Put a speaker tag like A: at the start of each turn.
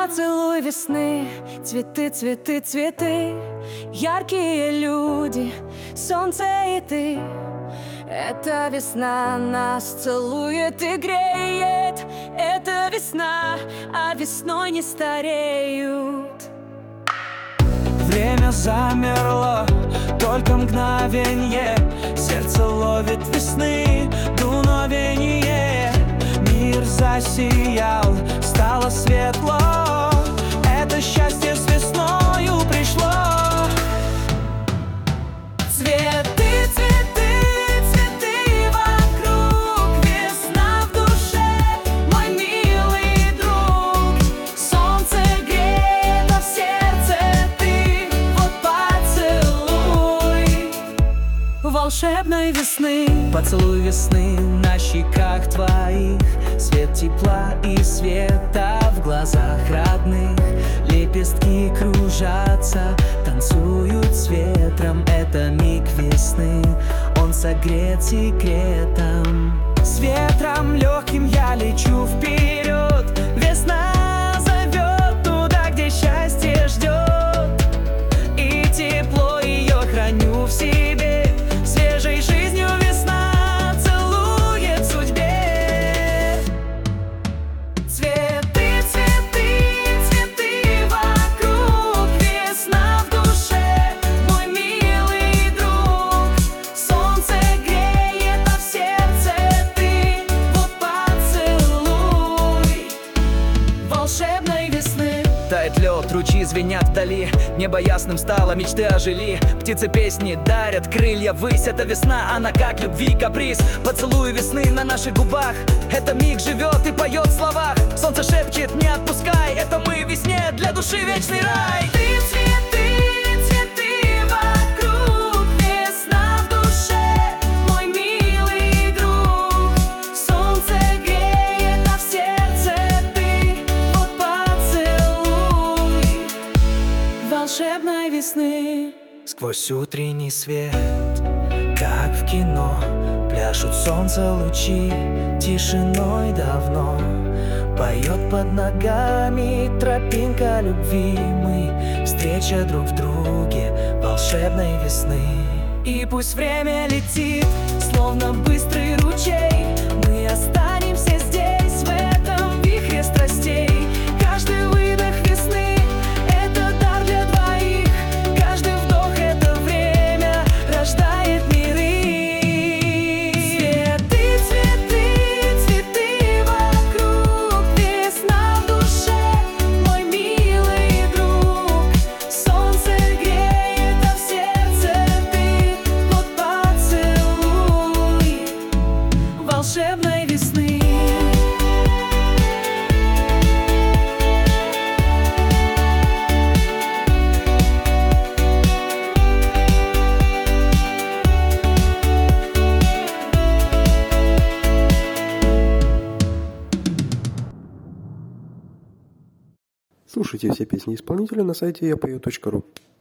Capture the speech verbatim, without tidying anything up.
A: Поцелуй весны, цветы, цветы, цветы, яркие люди, солнце и ты. Эта весна нас целует и греет. Это весна, а весной не стареют.
B: Время замерло, только мгновенье. Сердце ловит весны дуновенье. Мир засиял, стало светло. Это счастье с весною пришло. Цветы, цветы, цветы вокруг. Весна в душе, мой милый друг. Солнце греет, а в сердце ты. Вот поцелуй волшебной весны. Поцелуй весны на щеках твоих. Свет тепла и света в глазах родных. Лепестки кружатся, танцуют с ветром. Это миг весны, он согрет секретом. С ветром легким я лечу вперед. Весна зовет туда, где счастье ждет. И тепло ее храню в себе. Свежей жизнью весна целует судьбе. Цветы, цветы, цветы вокруг. Весна в душе, мой милый друг. Солнце греет, а в сердце ты. Вот поцелуй волшебной весны. Тает лед, ручьи звенят вдали. Небо ясным стало, мечты ожили. Птицы песни дарят крылья ввысь. Это весна, она как любви каприз. Поцелуй весны на наших губах. Это миг живет и поет в словах. Солнце шепчет, не отпускай. Это мы в весне, для души вечный рай. Ты цветы, цветы вокруг. Весна в душе, мой милый друг. Солнце греет, а в сердце ты. Вот поцелуй волшебной весны. Сквозь утренний свет, как в кино, пляшут солнце лучи. Тишиной давно поет под ногами тропинка любви. Мы встреча друг в друге волшебной весны. И пусть время летит, словно быстрый ручей, мы останемся здесь, в этом вихре страстей. Каждый выдох весны — это дар для двоих. Каждый вдох — это время рождает миры. Цветы, цветы, цветы вокруг. Весна в душе, мой милый друг. Солнце греет, а в сердце ты. Вот поцелуй волшебной весны.
C: Слушайте все песни исполнителя на сайте я пою точка ру.